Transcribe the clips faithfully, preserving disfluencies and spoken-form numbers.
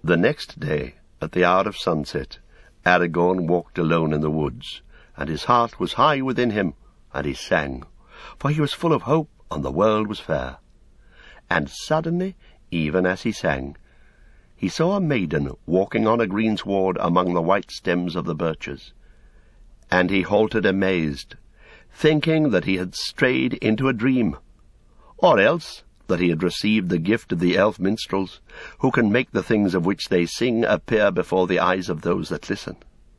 The next day, at the hour of sunset, Aragorn walked alone in the woods, and his heart was high within him, and he sang, for he was full of hope, and the world was fair. And suddenly, even as he sang, he saw a maiden walking on a greensward among the white stems of the birches, and he halted amazed, thinking that he had strayed into a dream, or else that he had received the gift of the elf minstrels, who can make the things of which they sing appear before the eyes of those that listen.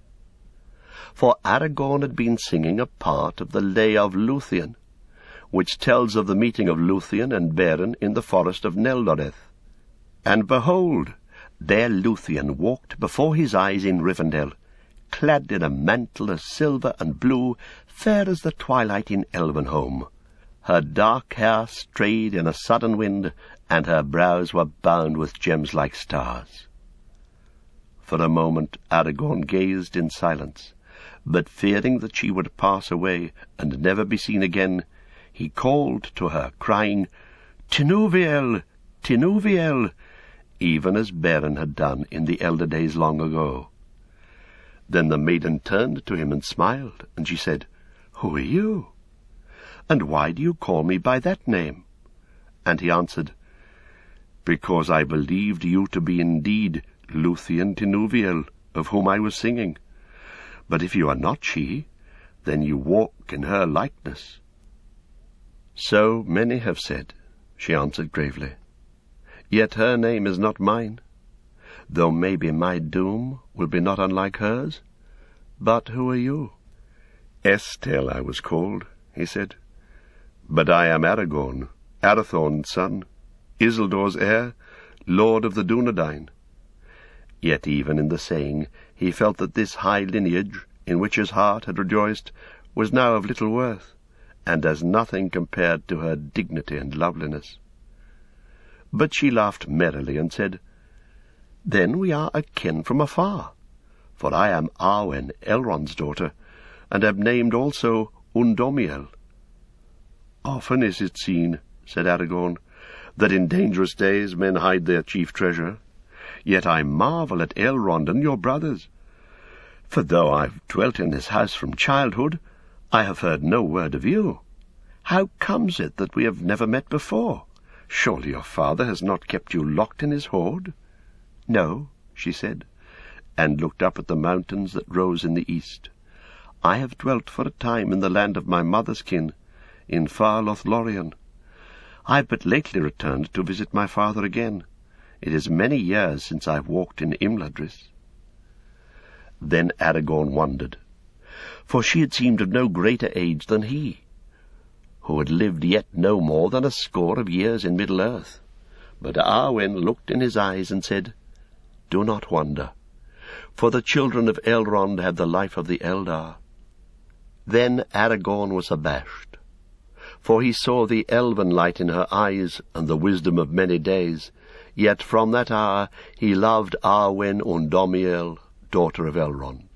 For Aragorn had been singing a part of the Lay of Luthien, which tells of the meeting of Luthien and Beren in the forest of Neldoreth. And behold, there Luthien walked before his eyes in Rivendell, clad in a mantle of silver and blue, fair as the twilight in Elvenhome. Her dark hair strayed in a sudden wind, and her brows were bound with gems like stars. For a moment Aragorn gazed in silence, but fearing that she would pass away and never be seen again, he called to her, crying, "Tinuviel! Tinuviel!" even as Beren had done in the elder days long ago. Then the maiden turned to him and smiled, and she said, "Who are you? And why do you call me by that name?" And he answered, "Because I believed you to be indeed Luthien Tinuviel, of whom I was singing. But if you are not she, then you walk in her likeness." "So many have said," she answered gravely. "Yet her name is not mine, though maybe my doom will be not unlike hers. But who are you?" "Estel I was called," he said. "But I am Aragorn, Arathorn's son, Isildur's heir, lord of the Dunedain." Yet even in the saying he felt that this high lineage, in which his heart had rejoiced, was now of little worth, and as nothing compared to her dignity and loveliness. But she laughed merrily and said, "Then we are akin from afar, for I am Arwen, Elrond's daughter, and am named also Undomiel." "Often is it seen," said Aragorn, "that in dangerous days men hide their chief treasure. Yet I marvel at Elrond and your brothers. For though I've dwelt in this house from childhood, I have heard no word of you. How comes it that we have never met before? Surely your father has not kept you locked in his hoard?" "No," she said, and looked up at the mountains that rose in the east. "I have dwelt for a time in the land of my mother's kin, in far Lothlorien. I have but lately returned to visit my father again. It is many years since I have walked in Imladris." Then Aragorn wondered, for she had seemed of no greater age than he, who had lived yet no more than a score of years in Middle-earth. But Arwen looked in his eyes and said, "Do not wonder, for the children of Elrond have the life of the Eldar." Then Aragorn was abashed, for he saw the elven light in her eyes and the wisdom of many days, yet from that hour he loved Arwen Undomiel, daughter of Elrond.